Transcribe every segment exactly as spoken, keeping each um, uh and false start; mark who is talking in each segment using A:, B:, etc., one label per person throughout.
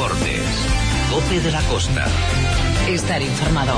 A: Deportes. COPE de la Costa.
B: Estar informado.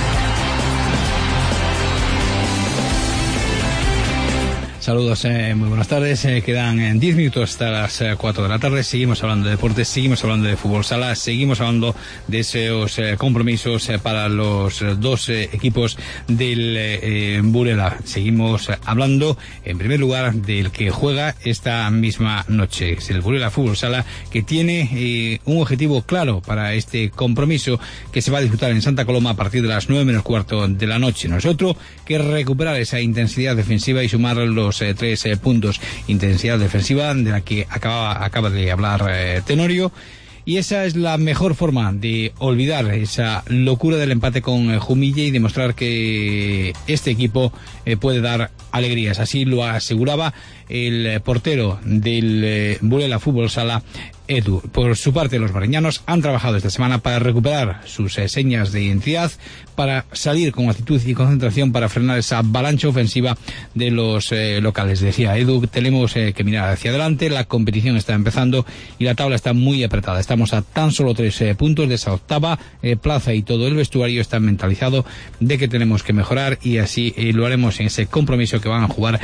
C: Saludos, eh, muy buenas tardes. Eh, quedan eh, diez minutos hasta las eh, cuatro de la tarde. Seguimos hablando de deportes, seguimos hablando de fútbol sala, seguimos hablando de esos eh, compromisos eh, para los eh, dos eh, equipos del eh, Burela. Seguimos eh, hablando, en primer lugar, del que juega esta misma noche. Es el Burela Fútbol Sala, que tiene eh, un objetivo claro para este compromiso que se va a disputar en Santa Coloma a partir de las nueve menos cuarto de la noche. Nosotros que recuperar esa intensidad defensiva y sumar los Eh, tres eh, puntos, intensidad defensiva de la que acaba, acaba de hablar eh, Tenorio, y esa es la mejor forma de olvidar esa locura del empate con eh, Jumilla y demostrar que este equipo eh, puede dar alegrías. Así lo aseguraba el eh, portero del eh, Burela Fútbol Sala, Edu. Por su parte, los mariñanos han trabajado esta semana para recuperar sus eh, señas de identidad, para salir con actitud y concentración para frenar esa avalancha ofensiva de los eh, locales. Decía Edu, tenemos eh, que mirar hacia adelante, la competición está empezando y la tabla está muy apretada. Estamos a tan solo tres eh, puntos de esa octava eh, plaza y todo el vestuario está mentalizado de que tenemos que mejorar, y así eh, lo haremos en ese compromiso que van a jugar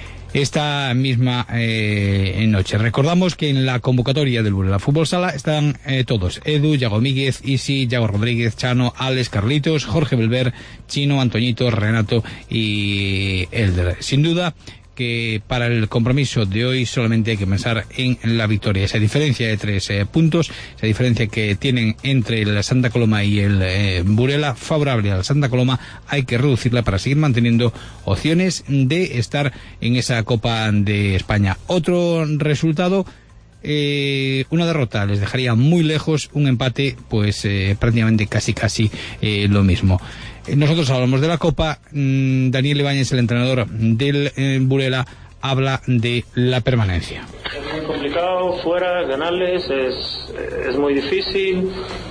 C: esta misma eh, noche. Recordamos que en la convocatoria del Burela Fútbol Sala están eh, todos: Edu, Yago Míguez, Isi, Yago Rodríguez, Chano, Alex, Carlitos, Jorge Belver, Chino, Antoñito, Renato y Elder. Sin duda que para el compromiso de hoy solamente hay que pensar en la victoria. Esa diferencia de tres eh, puntos, esa diferencia que tienen entre el Santa Coloma y el eh, Burela, favorable al Santa Coloma, hay que reducirla para seguir manteniendo opciones de estar en esa Copa de España. Otro resultado, Eh, una derrota les dejaría muy lejos, un empate pues eh, prácticamente casi casi eh, lo mismo. Eh, nosotros hablamos de la Copa. mm, Daniel Ibáñez, el entrenador del eh, Burela, habla de la permanencia.
D: Es muy complicado fuera, ganarles es, es muy difícil.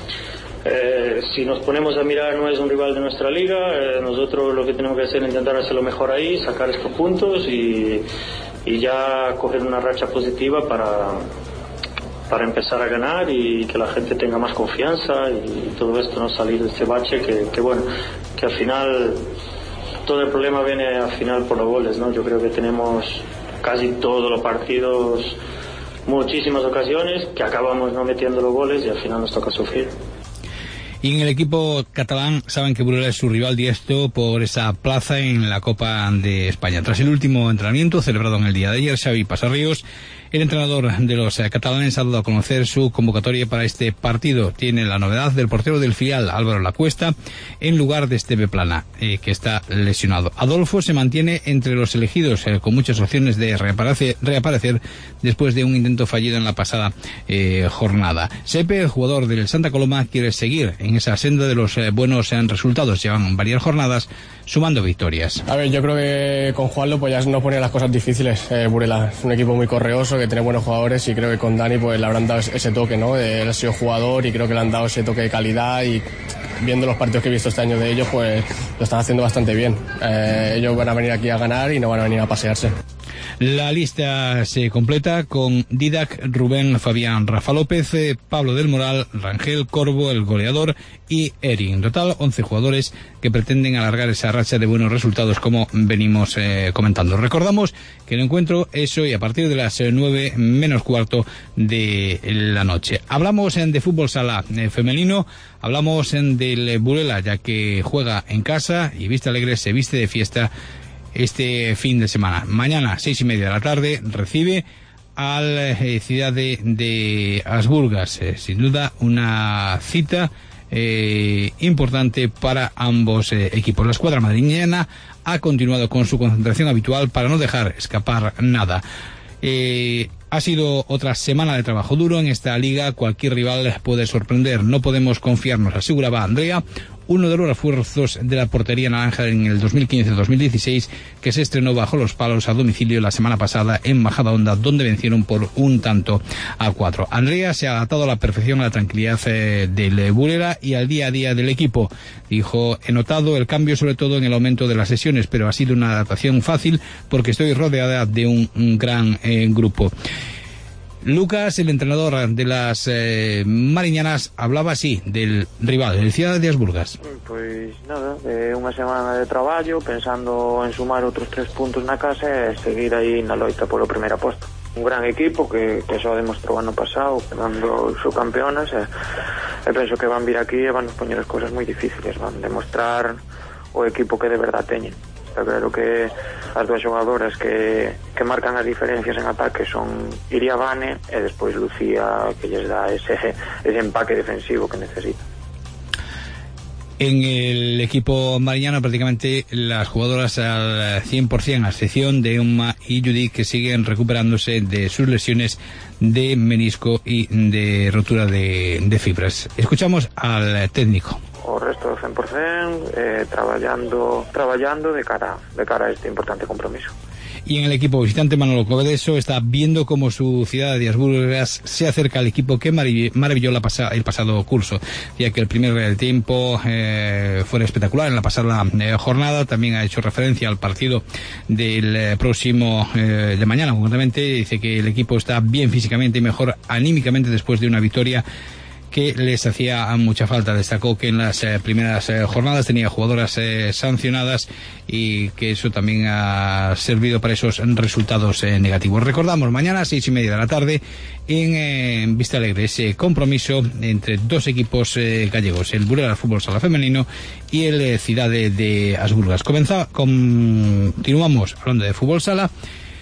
D: Eh, si nos ponemos a mirar, no es un rival de nuestra liga. Eh, nosotros lo que tenemos que hacer es intentar hacerlo mejor ahí, sacar estos puntos y, y ya coger una racha positiva para, para empezar a ganar y que la gente tenga más confianza y todo esto, no salir de este bache que, que bueno, que al final todo el problema viene al final por los goles, ¿no? Yo creo que tenemos casi todos los partidos muchísimas ocasiones que acabamos no metiendo los goles y al final nos toca sufrir.
C: Y en el equipo catalán saben que Burela es su rival directo por esa plaza en la Copa de España. Tras el último entrenamiento celebrado en el día de ayer, Xavi Pasarríos, el entrenador de los eh, catalanes, ha dado a conocer su convocatoria para este partido. Tiene la novedad del portero del filial, Álvaro Lacuesta, en lugar de Esteve Plana, eh, que está lesionado. Adolfo se mantiene entre los elegidos, eh, con muchas opciones de reaparecer, reaparecer después de un intento fallido en la pasada eh, jornada. Sepe, el jugador del Santa Coloma, quiere seguir en esa senda de los eh, buenos eh, resultados. Llevan varias jornadas sumando victorias.
E: A ver, yo creo que con Juanlo pues ya nos pone las cosas difíciles. eh, Burela es un equipo muy correoso, que tiene buenos jugadores, y creo que con Dani pues le habrán dado ese toque, ¿no? Él ha sido jugador y creo que le han dado ese toque de calidad, y viendo los partidos que he visto este año de ellos, pues lo están haciendo bastante bien. Eh, ellos van a venir aquí a ganar y no van a venir a pasearse.
C: La lista se completa con Didac, Rubén, Fabián, Rafa López, eh, Pablo del Moral, Rangel, Corvo, el goleador, y Eri. En total, once jugadores que pretenden alargar esa racha de buenos resultados, como venimos eh, comentando. Recordamos que el encuentro es hoy a partir de las eh, nueve menos cuarto de la noche. Hablamos eh, de fútbol sala eh, femenino, hablamos eh, del Burela, ya que juega en casa y Vista Alegre se viste de fiesta este fin de semana. Mañana, seis y media de la tarde, recibe a la eh, ciudad de, de Asburgas. Eh, sin duda, una cita eh, importante para ambos eh, equipos. La escuadra madrileña ha continuado con su concentración habitual para no dejar escapar nada. Eh, ha sido otra semana de trabajo duro en esta liga. Cualquier rival puede sorprender. No podemos confiarnos, aseguraba Andrea, uno de los refuerzos de la portería naranja en el dos mil quince dos mil dieciséis, que se estrenó bajo los palos a domicilio la semana pasada en Majadahonda, donde vencieron por un tanto a cuatro. Andrea se ha adaptado a la perfección a la tranquilidad eh, del Burela y al día a día del equipo. Dijo: he notado el cambio sobre todo en el aumento de las sesiones, pero ha sido una adaptación fácil porque estoy rodeada de un, un gran eh, grupo. Lucas, el entrenador de las eh, mariñanas, hablaba así del rival, el Ciudad de Asburgas.
F: Pois nada, é unha semana de traballo pensando en sumar outros tres puntos na casa e seguir aí na loita polo primeiro posto. Un gran equipo que, que xa demostrou ano pasado quedando subcampeonas e, e penso que van vir aquí e van poñer as cousas moi difíciles, van demostrar o equipo que de verdad teñen. Está claro que as dúas xogadoras que, que marcan as diferencias en ataque son Iria Bane e despois Lucía, que lles dá ese, ese empaque defensivo que necesita.
C: En el equipo mariñano prácticamente las jugadoras al cien por ciento, a excepción de Emma y Judy, que siguen recuperándose de sus lesiones de menisco y de rotura de, de fibras. Escuchamos al técnico.
F: O resto cien por ciento eh, traballando traballando de cara de cara a este importante compromiso.
C: Y en el equipo visitante, Manolo Covedeso está viendo cómo su Ciudad de Asburgas se acerca al equipo que maravilló la pasa, el pasado curso, ya que el primer tiempo eh, fue espectacular en la pasada eh, jornada. También ha hecho referencia al partido del eh, próximo eh, de mañana, concretamente. Dice que el equipo está bien físicamente y mejor anímicamente después de una victoria que les hacía mucha falta. Destacó que en las eh, primeras eh, jornadas tenía jugadoras eh, sancionadas y que eso también ha servido para esos resultados eh, negativos. Recordamos, mañana a seis y media de la tarde en, eh, en Vista Alegre, ese compromiso entre dos equipos eh, gallegos, el Burela Fútbol Sala Femenino y el eh, Ciudad de, de Asburgas. Comenzá, continuamos hablando de Fútbol Sala.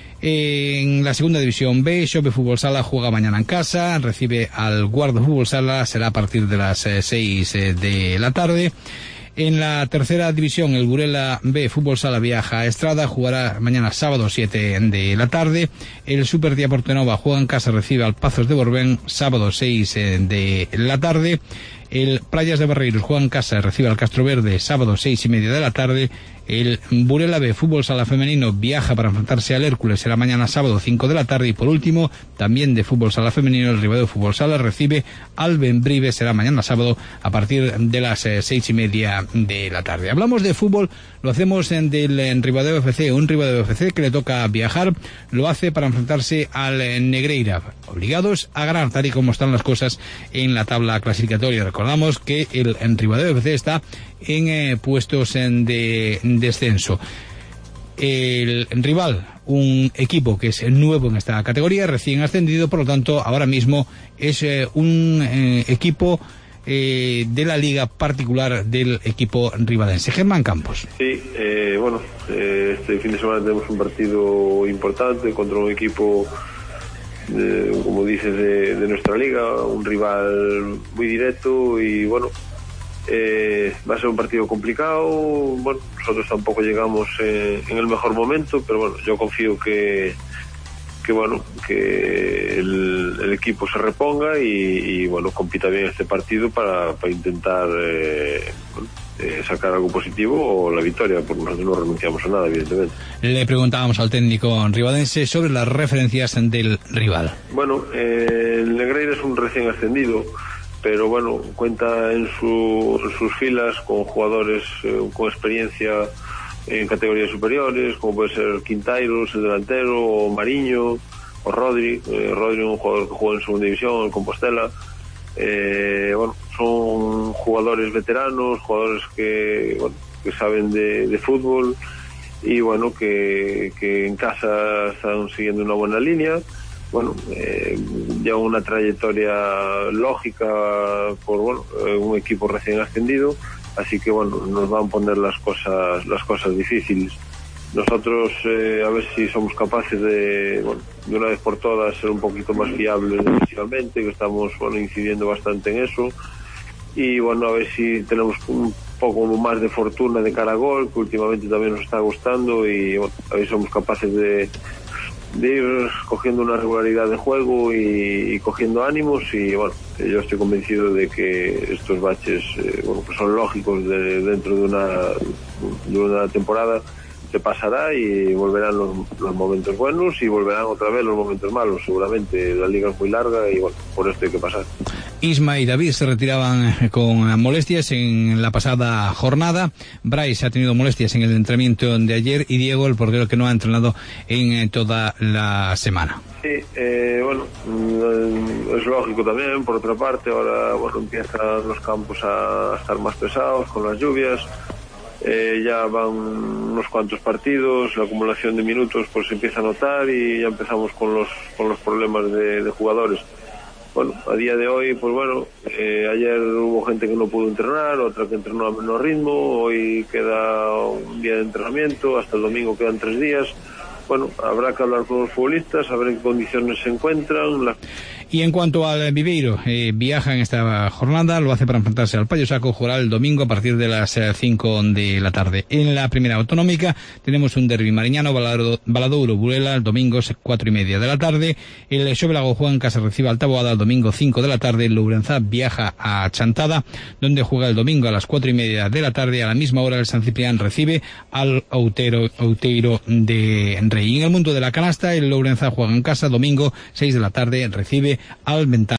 C: En la segunda división B, Xove Fútbol Sala juega mañana en casa, recibe al Guardo Fútbol Sala, será a partir de las eh, seis eh, de la tarde. En la tercera división, el Burela B Fútbol Sala viaja a Estrada, jugará mañana sábado siete de la tarde. El Super Diaportenova juega en casa, recibe al Pazos de Borbén, sábado seis eh, de la tarde. El Playas de Barreiros juega en casa, recibe al Castro Verde, sábado seis y media de la tarde. El Burela B Fútbol Sala Femenino viaja para enfrentarse al Hércules, será mañana sábado cinco de la tarde. Y por último, también de Fútbol Sala Femenino, el Ribadeo Fútbol Sala recibe al Bembrive, será mañana sábado a partir de las eh, seis y media de la tarde. Hablamos de fútbol, lo hacemos en del en Ribadeo F C, un Ribadeo F C que le toca viajar, lo hace para enfrentarse al Negreira, obligados a ganar tal y como están las cosas en la tabla clasificatoria. Recordamos que el en Ribadeo F C está en eh, puestos en de descenso. El rival, un equipo que es nuevo en esta categoría, recién ascendido, por lo tanto ahora mismo es eh, un eh, equipo eh, de la liga particular del equipo ribadense. Germán Campos.
G: Sí, eh, bueno, eh, este fin de semana tenemos un partido importante contra un equipo de, como dices, de, de nuestra liga, un rival muy directo y bueno, Eh, va a ser un partido complicado. Bueno, nosotros tampoco llegamos eh, en el mejor momento, pero bueno, yo confío que que bueno que el, el equipo se reponga y, y bueno, compita bien este partido para, para intentar eh, bueno, eh, sacar algo positivo o la victoria, porque nosotros no renunciamos a nada, evidentemente.
C: Le preguntábamos al técnico ribadense sobre las referencias del rival.
G: Bueno, eh, el Negreira es un recién ascendido, pero bueno, cuenta en, su, en sus filas con jugadores eh, con experiencia en categorías superiores, como puede ser Quintairos, el delantero, o Mariño, o Rodri. Eh, Rodri, un jugador que juega en segunda división, en Compostela. Eh, bueno, son jugadores veteranos, jugadores que, bueno, que saben de, de fútbol y bueno, que, que en casa están siguiendo una buena línea. Bueno, eh, lleva una trayectoria lógica por bueno, eh, un equipo recién ascendido, así que bueno, nos van a poner las cosas las cosas difíciles. Nosotros eh, a ver si somos capaces de, bueno, de una vez por todas ser un poquito más fiables defensivamente, que estamos bueno, incidiendo bastante en eso, y bueno, a ver si tenemos un poco más de fortuna de cara a gol, que últimamente también nos está gustando, y bueno, a ver si somos capaces de de ir cogiendo una regularidad de juego y, y cogiendo ánimos, y bueno, yo estoy convencido de que estos baches eh, bueno, pues son lógicos de, dentro de una de una temporada, se pasará y volverán los, los momentos buenos y volverán otra vez los momentos malos, seguramente la liga es muy larga y bueno, por esto hay que pasar.
C: Isma y David se retiraban con molestias en la pasada jornada. Bryce ha tenido molestias en el entrenamiento de ayer y Diego, el portero, que no ha entrenado en toda la semana.
G: Sí, eh, bueno, es lógico también. Por otra parte, ahora bueno, empiezan los campos a estar más pesados con las lluvias. Eh, ya van unos cuantos partidos, la acumulación de minutos pues se empieza a notar y ya empezamos con los con los problemas de, de jugadores. Bueno, a día de hoy, pues bueno, eh, ayer hubo gente que no pudo entrenar, otra que entrenó a menor ritmo, hoy queda un día de entrenamiento, hasta el domingo quedan tres días. Bueno, habrá que hablar con los futbolistas, a ver en qué condiciones se encuentran. La...
C: Y en cuanto al Viveiro, eh, viaja en esta jornada, lo hace para enfrentarse al Payo Saco, jugará el domingo a partir de las cinco de la tarde. En la primera autonómica tenemos un derbi mariñano, Valadouro-Burela, el domingo cuatro y media de la tarde. El Xóbelago juega en casa, recibe al Taboada el domingo cinco de la tarde. El Lourenzá viaja a Chantada, donde juega el domingo a las cuatro y media de la tarde. A la misma hora el San Ciprián recibe al Outeiro, Outeiro de Rey. Y en el mundo de la canasta, el Lourenzá juega en casa, domingo seis de la tarde, recibe al Ventana.